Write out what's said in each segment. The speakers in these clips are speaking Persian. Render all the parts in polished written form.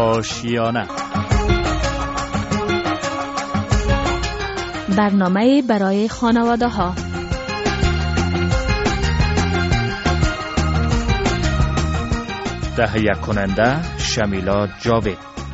آشیانه. برنامه برای خانواده ها. تهیه کننده شمیلا جاوید.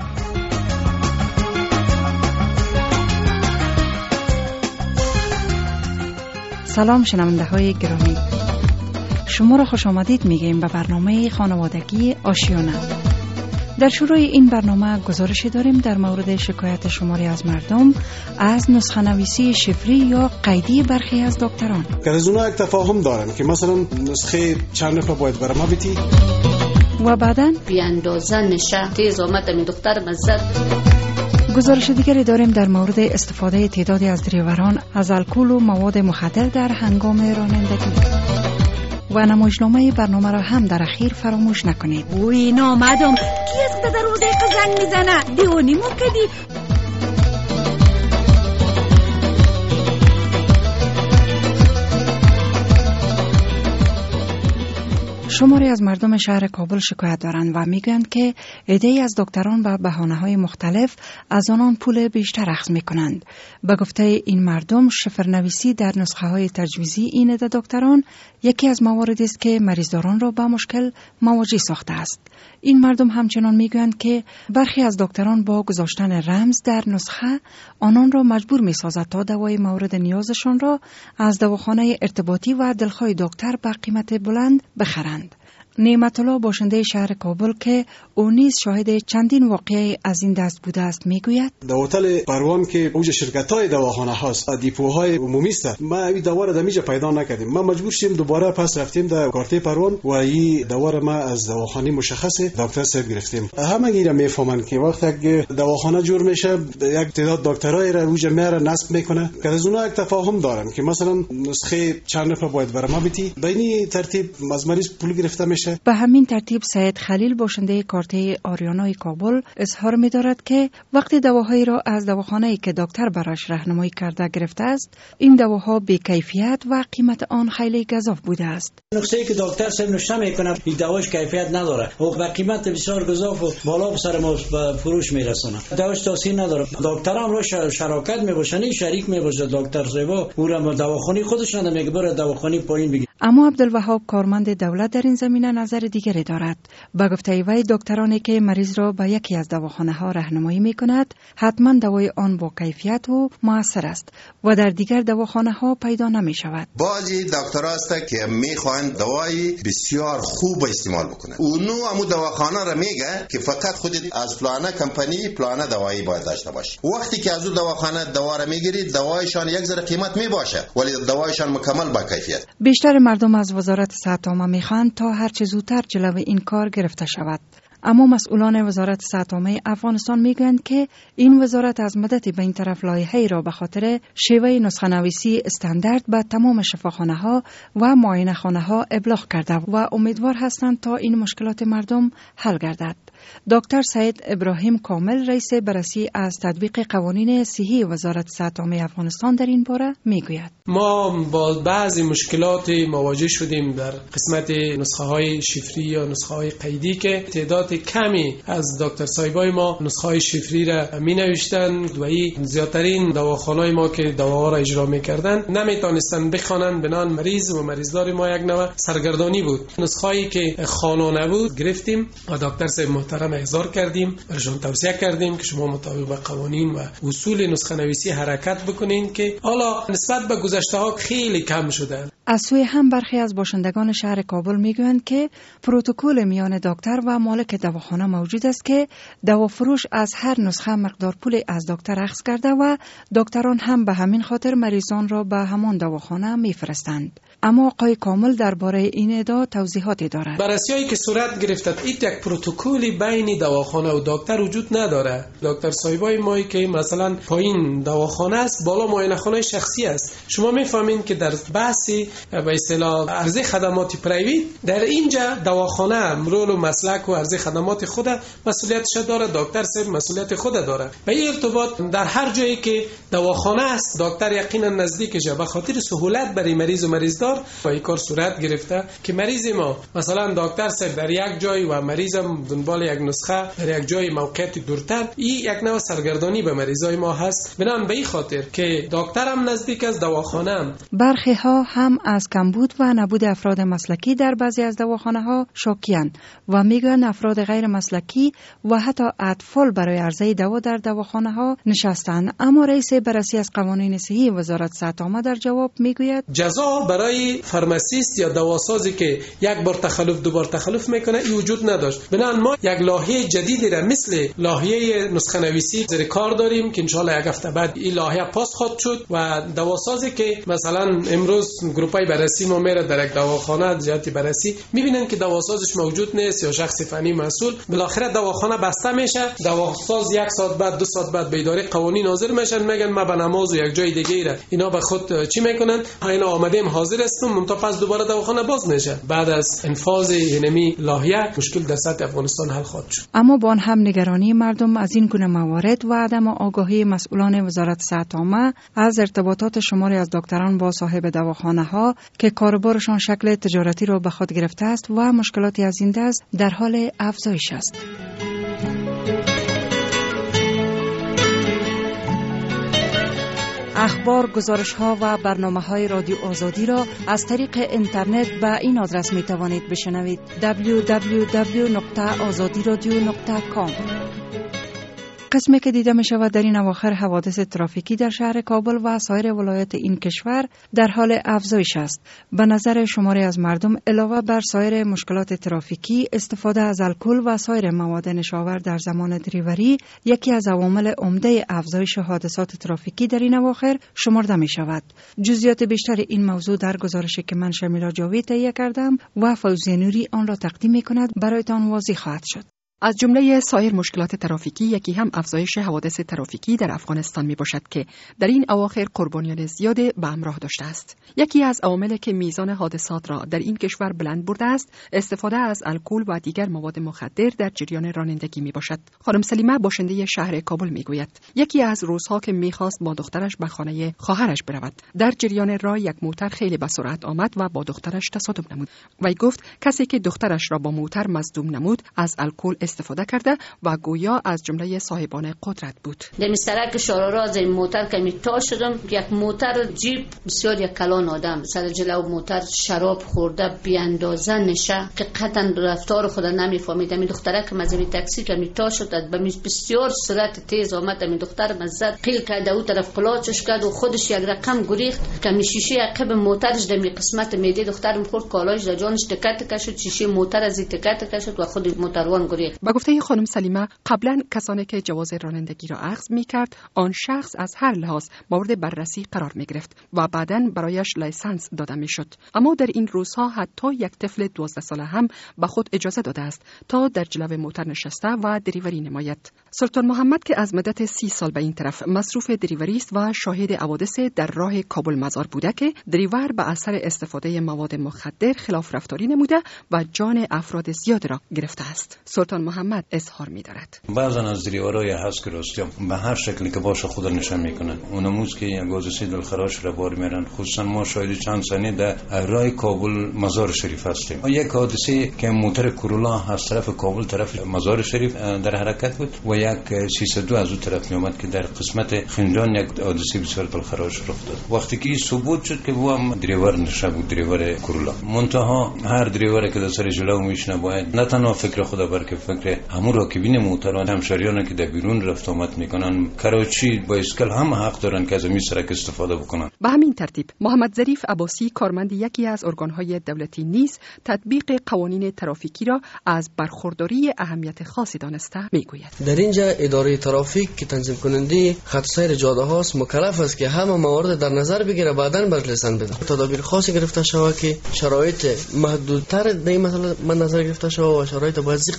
سلام شنونده های گرامی، شما را خوش آمدید میگیم به برنامه خانوادگی آشیانه. در شروع این برنامه گزارشی داریم در مورد شکایت شماری از مردم از نسخه نویسی شفری یا قیدی برخی از دکتران. که از اونها یک تفاهم دارن که مثلا نسخه چند نفر باید برای ما بیتی و بعداً بی اندازه نشه تیز آمد می دختر مزد. گزارش دیگری داریم در مورد استفاده تعدادی از دریوران از الکل و مواد مخدر در هنگام رانندگی. و نمایشنامه برنامه را هم در اخیر فراموش نکنید. وی نامدم کی است که در او دقیقه زنگ میزنه؟ دیونی مکدی. شماری از مردم شهر کابل شکایت دارند و میگویند که عده‌ای از دکتران به بهانه‌های مختلف از آنان پول بیشتر اخذ میکنند. به گفته این مردم شفرنویسی در نسخه‌های تجویزی این عده دکتران یکی از مواردی است که مریضداران را به مشکل مواجه ساخته است. این مردم همچنان میگویند که برخی از دکتران با گذاشتن رمز در نسخه آنان را مجبور میسازد تا دوای مورد نیازشان را از دواخانه ارتباطی و دلخواه دکتر به قیمت بلند بخرند. نعمت الله باشنده شهر کابل که او نیز شاهد چندین واقعه از این دست بوده است میگوید در هتل پروان که اوج شرکت‌های دواخانه هاست، دیپوهای عمومی است، ما این دوا را دمیجا پیدا نکردیم. ما مجبور شدیم دوباره پس رفتیم در کارته پروان و این دوا را ما از دواخانه مشخص دکتر صاحب گرفتیم. همه اینا میفهمن که وقتی دواخانه جور میشه یک تعداد دکترای را اوج میاره نصب میکنه که از اونها یک تفاهم دارن که مثلا نسخه چند نفر باید برای ما بیتی، به این ترتیب از مریض پول گرفته میشه. به همین ترتیب سید خلیل باشنده کارته آریانای کابل اظهار می‌دارد که وقتی دواهایی را از دواخانه‌ای که دکتر براش راهنمایی کرده گرفته است، این دواها بی کیفیت و قیمت آن خیلی گزاف بوده است. نسخه‌ای که دکتر صاحب نوشته میکنه این دواش کیفیت نداره و با قیمت بسیار گزاف و بالا به سر ما به فروش میرسونه. دواش توصیه نداره. دکترام رو شراکت میباشن، شریک میباشه دکتر صاحب او را دواخانه خودش نمیگه بره دواخانه پایین بگیر. اما عبدالوهاب کارمند دولت در این زمینه نظر دیگری دارد. به گفته وی دکترانی که مریض را به یکی از دواخانه‌ها راهنمایی می‌کند حتما دوای آن با کیفیت و موثر است و در دیگر دواخانه‌ها پیدا نمی‌شود. بعضی دکترها هستند که می‌خواهند دوای بسیار خوب استعمال بکنند. اونو همو دواخانه را میگه که فقط خودت از فلانه کمپانی فلانه دوایی باید داشته باشی. وقتی که از اون دواخانه دوا را میگیرید دوایشان یک ذره قیمت میباشه ولی دوایشان مکمل با کیفیت. بیشتر مردم از وزارت صحت عامه می‌خواهند تا هر چه زودتر جلوی این کار گرفته شود. اما مسئولان وزارت صحت عامه افغانستان میگویند که این وزارت از مدت به این طرف لایحه‌ای را به خاطر شیوه نسخه نویسی استاندارد به تمام شفاخانه‌ها و معاینه‌خانه‌ها ابلاغ کرده و امیدوار هستند تا این مشکلات مردم حل گردد. دکتر سید ابراهیم کامل رئیس بررسی از تطبیق قوانین صحی وزارت صحت عامه افغانستان در این باره میگوید ما با بعضی مشکلات مواجه شدیم در قسمت نسخه های شفری یا نسخه های قیدی که تعداد کمی از دکتر صاحبای ما نسخه های شفری را می نوشتند و این زیادترین دواخانه‌های ما که دواها را اجرا می‌کردند نمیتونستند بخوانند بنان مریض و مریضدار ما یک نوع سرگردانی بود. نسخه هایی که خانانه بود گرفتیم و دکتر صاحب محترم احضار کردیم، برشان توصیه کردیم که شما مطابق با قوانین و اصول نسخه نویسی حرکت بکنین که حالا نسبت به گذشته ها خیلی کم شده. از سوی هم برخی از باشندگان شهر کابل میگویند که پروتکل میان دکتر و مالک دواخانه موجود است که دوافروش از هر نسخه مقدار پول از دکتر اخذ کرده و دکتران هم به همین خاطر مریضان را به همان دواخانه میفرستند. اما آقای کامل درباره این ادعا توضیحاتی دارد. بررسی‌هایی که صورت گرفته یک پروتکلی بین دواخانه و دکتر وجود نداره. دکتر صاحبای ما که مثلا پایین دواخانه است، بالا معاینه‌خانه شخصی است. شما می‌فهمین که در بحثی به اصطلاح عرضه خدمات پرایوت در اینجا دواخانه رول و مسلک و عرضه خدمات خود مسئولیتش داره، دکتر صاحب مسئولیت خود داره. و این ارتباط در هر جایی که دواخانه است دکتر یقینا نزدیکشه به خاطر سهولت برای مریض و مریضدار بسیار با این کار صورت گرفته که مریض ما مثلا دکتر صاحب در یک جای و مریضم دنبال یک نسخه در یک جای موقعیت دورتر، این یک نوع سرگردانی به مریضای ما هست. بنابراین به این خاطر که دکترم نزدیک از دواخانه هم. برخی ها هم از کمبود و نبود افراد مسلکی در بعضی از دواخانه ها شاکی‌اند و میگن افراد غیر مسلکی و حتی اطفال برای عرضه دوا در دواخانه ها نشستند. اما رئیس بررسی از قوانین صحی وزارت صحت عامه در جواب میگوید جزا برای فارماسیست یا دواسازی که یک بار تخلف دو بار تخلف میکنه این وجود نداشت. بنابراین ما یک لایحه جدیدی را مثل لایحه نسخه نویسی زیر کار داریم که ان شاء الله یک هفته بعد این لایحه پاس خواهد شد و دواسازی که مثلا امروز گروپای بررسی ما میره در یک دواخانه جهت بررسی میبینن که دواسازش موجود نیست یا شخص فنی مسئول، بالاخره دواخانه بسته میشه، دواساز یک ساعت بعد دو ساعت بعد به اداره قوانین حاضر میشن، میگن ما به نماز و یک جای دیگه را اینا به خود چی میکنن، اینا آمدیم حاضر هستیم، منتها پس دوباره دواخانه باز میشه. بعد از انفاذ اینمی لایحه مشکل در سطح افغانستان حل خواهد شد. اما با هم نگرانی مردم از این گونه موارد و عدم آگاهی مسئولان وزارت صحت عامه از ارتباطات شماری از دکتران با صاحب دواخانه ها که کاروبارشان شکل تجارتی را به خود گرفته است و مشکلاتی از این دست در حال افزایش است. اخبار، گزارش‌ها و برنامه‌های رادیو آزادی را از طریق اینترنت به این آدرس می‌توانید بشنوید: www.azadiradio.com. قسمی که دیده می شود در این اواخر حوادث ترافیکی در شهر کابل و سایر ولایات این کشور در حال افزایش است. به نظر شماری از مردم علاوه بر سایر مشکلات ترافیکی، استفاده از الکل و سایر مواد نشاور در زمان دریوری یکی از عوامل عمده افزایش حادثات ترافیکی در این اواخر شمرده می شود. جزئیات بیشتر این موضوع در گزارشی که من شمیلا جاوید تهیه کردم و فوزیه نوری آن را تقدیم می کند برایتان واضح خواهد شد. از جمله سایر مشکلات ترافیکی یکی هم افزایش حوادث ترافیکی در افغانستان می باشد که در این اواخر قربانیان زیاد به همراه داشته است. یکی از عواملی که میزان حادثات را در این کشور بلند برده است، استفاده از الکل و دیگر مواد مخدر در جریان رانندگی می باشد. خانم سلیمه باشنده شهر کابل می گوید یکی از روزها که می خواست با دخترش به خانه خواهرش برود، در جریان راه یک موتر خیلی به سرعت آمد و با دخترش تصادم نمود. وی گفت کسی که دخترش را با موتر مصدوم نمود از الکل استفاده کرده و گویا از جمله صاحبان قدرت بود. در مسترک شارارا از این موتر که میتا شدم، یک موتر جیب بسیار یک کلان آدم سر جلو موتر شراب خورده بی اندازه نشه که قطعا رفتار خود نمیفهمیدم. این دختره که مزوی تاکسی که میتا شد به بسیار سرعت تیز آمد، این دختر مزد قیل کرده او طرف قلاچش کرد و خودش یک رقم گریخت که شیشه عقب موترش در می قسمت میده دخترم خورد، کالاش در جانش تکت کشید، شیشه موتر از این تکت کشید و خود موتروان گریخت. با گفته خانم سلیمه قبلا کسانی که جواز رانندگی را اخذ می‌کرد آن شخص از هر لحاظ مورد بررسی قرار می‌گرفت و بعداً برایش لایسنس داده می‌شد. اما در این روزها حتی یک طفل 12 ساله هم به خود اجازه داده است تا در جلو موتر نشسته و دریوری نماید. سلطان محمد که از مدت 30 سال به این طرف مصروف دریوری است و شاهد حوادث در راه کابل مزار بوده که دریور به اثر استفاده مواد مخدر خلاف رفتاری نموده و جان افراد زیاد را گرفته است. سلطان محمد اظهار می‌دارد بعضن از دریورای هست که راستیم به هر شکلی که باشه خود نشان میکنن، اونموز که یک حادثه دلخراش را بار میرن. خصوصا ما شاهد چند سنه در راه کابل مزار شریف هستیم. یک حادثه که موتر کورولا از طرف کابل طرف مزار شریف در حرکت بود و یک 302 از اون طرف میومد که در قسمت خندان یک حادثه بسیار دلخراش رخ داد. وقتی که ثبوت شد که او هم دریور نشه بود، دریور کورولا. منتها هر دریوری که در سر جلو میشنه باید نه تنها فکر خود بلکه فکر همون راکبین موتران همشهریان که در بیرون رفت آمد میکنن، کراچی با اسکل هم حق دارن که از این سرک استفاده بکنن. به همین ترتیب محمد ظریف عباسی کارمند یکی از ارگانهای دولتی نیز تطبیق قوانین ترافیکی را از برخورداری اهمیت خاصی دانسته میگوید. در اینجا اداره ترافیک که تنظیم کننده خط سیر جاده هاست مکلف است که همه موارد در نظر بگیره بعداً بر لیسن بده. تدابیر خاصی گرفته شود که شرایط محدودتر در این مسئله من نظر گرفته شود و شرایط باید ذکر بسازد.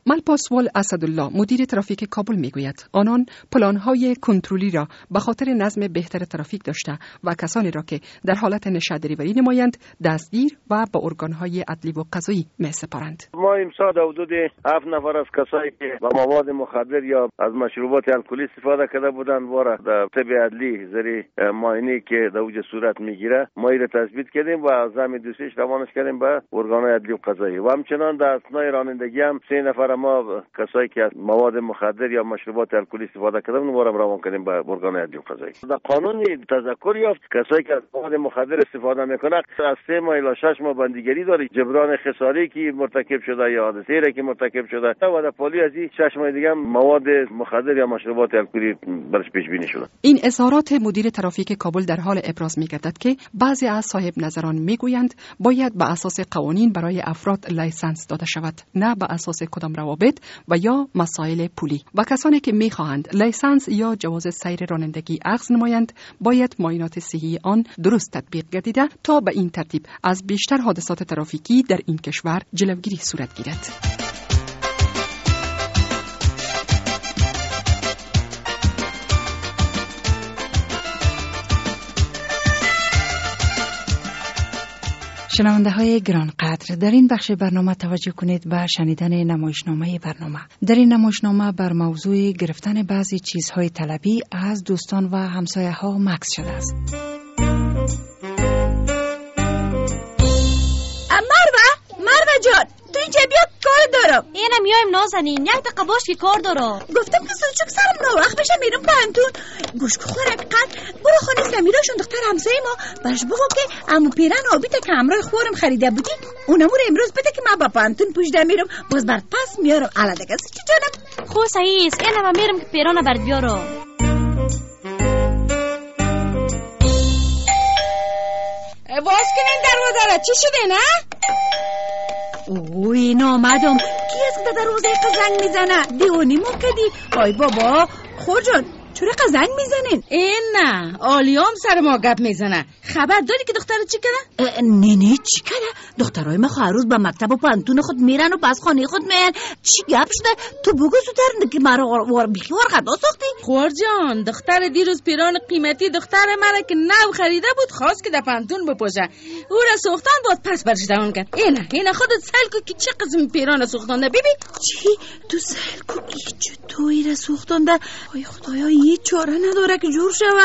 ملپاسوال اسدالله مدیر ترافیک کابل میگوید آنان پلان‌های کنترلی را به خاطر نظم بهتر ترافیک داشته و کسانی را که در حالت نشهرداری نمایند دستگیر و به ارگان‌های عدلی و قضایی می‌سپارند. ما امسال حدود 7 نفر از کسایی که با مواد مخدر یا از مشروبات الکلی استفاده کرده بودند واره در طب عدلی زیر معاینه که در اوج صورت میگیره ما را تثبیت کردیم و از همین دوسیش روانش کردیم به ارگان‌های عدلی و قضایی و همچنان در اثنای رانندگی هم 3 نفر ما کسایی که از مواد مخدر یا مشروبات الکلی استفاده کردن واره روان کردیم به ارگان‌های عدلی و قضایی. در قانون تذکر یافت کسایی که از مواد مخدر استفاده میکنه از 3 ماه الی 6 ماه بندیگری داره، جبران خساری که مرتکب شده یا حادثه را که مرتکب شده و در پالی از این 6 ماه دیگه مواد مخدر یا مشروبات الکلی برش پیش بینی شده. این اظهارات مدیر ترافیک کابل در حال ابراز می‌گردد که بعضی از صاحب نظران میگویند باید به اساس قوانین برای افراد لایسنس داده شود، نه به اساس کدام روابط و یا مسائل پولی. و کسانی که میخواهند لایسنس یا جواز سیر رانندگی اخذ نمایند باید معاینات صحی آن درست تطبیق گردیده تا به این ترتیب از بیشتر حادثات ترافیکی در این کشور جلوگیری صورت گیرد. شنونده های گران قدر، در این بخش برنامه توجه کنید به شنیدن نمایشنامه برنامه. در این نمایشنامه بر موضوع گرفتن بعضی چیزهای طلبی از دوستان و همسایه ها مکث شده است. مروه جان تو اینجا بیا کار دارم. اینم میایم نازنین، یک دقیقه باش که کار دارم. گفتم که سوچک سرم ناوقت بشه میرم پانتون. گوش خورک قد برو خانه سمیراشون دختر همسایه ما برش بگو که عمو پیرن آبیته که همراه خورم خریده بودی اونم رو امروز بده که من با پانتون پوشیده میرم باز برد پس میارم. الا دیگه چی جانم خو صحیح است، اینم میرم که پیران برد بیارم. باز کنین دروازه را چی شده نه؟ اوی نامدم کی از که دروازه قزنگ میزنه؟ دیونی مو کدی؟ آی بابا خور جان چرا قزنگ میزنین؟ این نه آلیام سر ما گپ میزنه. خبر داری که دختر چی کنه؟ نه چی کنه؟ دخترای ما هر روز به مکتب و پانتون خود میرن و پس خانه خود میان. چی گپ شده؟ تو بگو زودتر که مرا بیخی ورقدا ساختی؟ خور جان دختر دیروز پیران قیمتی دختر من که نو خریده بود خواست که در پانتون بپوشه. او را سوختن بود پس برش داون کرد. اینا خودت سل کو که چه قسم پیران سوختنده بیبی؟ چی؟ تو سل کو که چطوری را سوختنده؟ آی خدایا یه چاره نداره که جور شوه.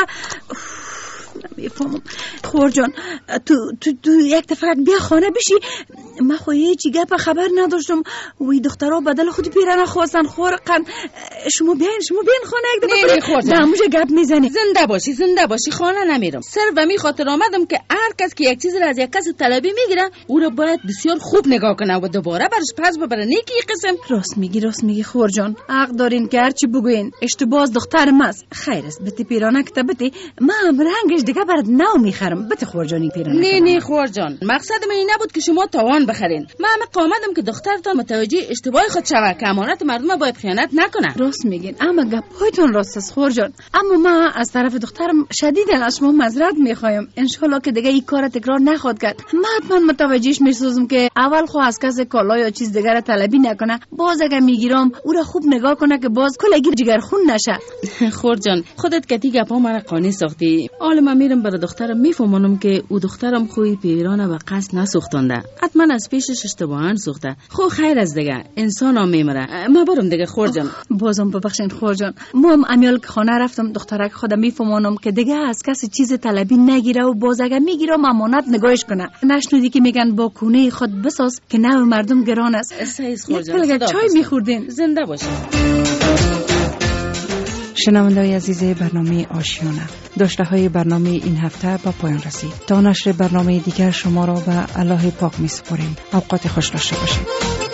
نمیفهمم. خور جان تو یک دفعه بیا خانه بشی. من خواهی چی گپ خبر نداشتم. وی دخترها بدل خودی پیرانه خواستن خورقن. شما بیاین خانه یک دفعه. نه خور جان نموشه گپ میزنی. زنده باشی خانه نمیرم. صرف به می خاطر آمدم که هر کس که یک چیزی را از یک کس طلبی میگیره او را باید بسیار خوب نگاه کنه و دوباره برش پس ببره. نیکی قسم. راست میگی خور جان. حق دارین که هرچی بگوین اشتباز دخترم است. خیر است بتی پیرانه کتابتی من رنگش دیگه برات نو میخرم. بته خور جانی پیرانه. نه خور جان مقصد من این نبود که شما تاوان بخرین. من قامدم که دخترتان متوجه اشتباه خود شود که امانت مردم باید خیانت نکنه. راست میگین اما گپایتون راست است خور جان. اما من از طرف دخترم شدیداً از شما معذرت میخوایم. ان شاءالله که دیگه این کار تکرار نخواد کرد. من متوجهش میسازم که اول خو از کس کالا یا چیز دیگه طلبی نکنه. باز اگه میگیرم او را خوب نگاه کنه که باز کلگی جگر خون نشه. خور جان خودت کتی گپا مرا قانی ساختی. حالا من میرم برای دخترم میفهمونم که او دخترم خوی پیرانه و قصد نسوختنده. حتما از پیشش اشتباهاً سوخته. خو خیر از دیگه انسان هم میمره. ما برم دیگه خور جان. بازم ببخشین خور جان. ما هم امیال که خانه رفتم دخترک خودم میفهمونم که دیگه از کسی چیز طلبی نگیره و باز اگه میگیرم امانت نگاهش کنه. نشنودی که میگن با کونه خود بساز که نو مردم گران است. صحیح خور جان. چای میخوردین. زنده باشین. شنونده‌های عزیز برنامه آشیانه، داشته های برنامه این هفته با پایان رسید. تا نشر برنامه دیگر شما را به الله پاک می سپاریم. اوقات خوش داشته باشید.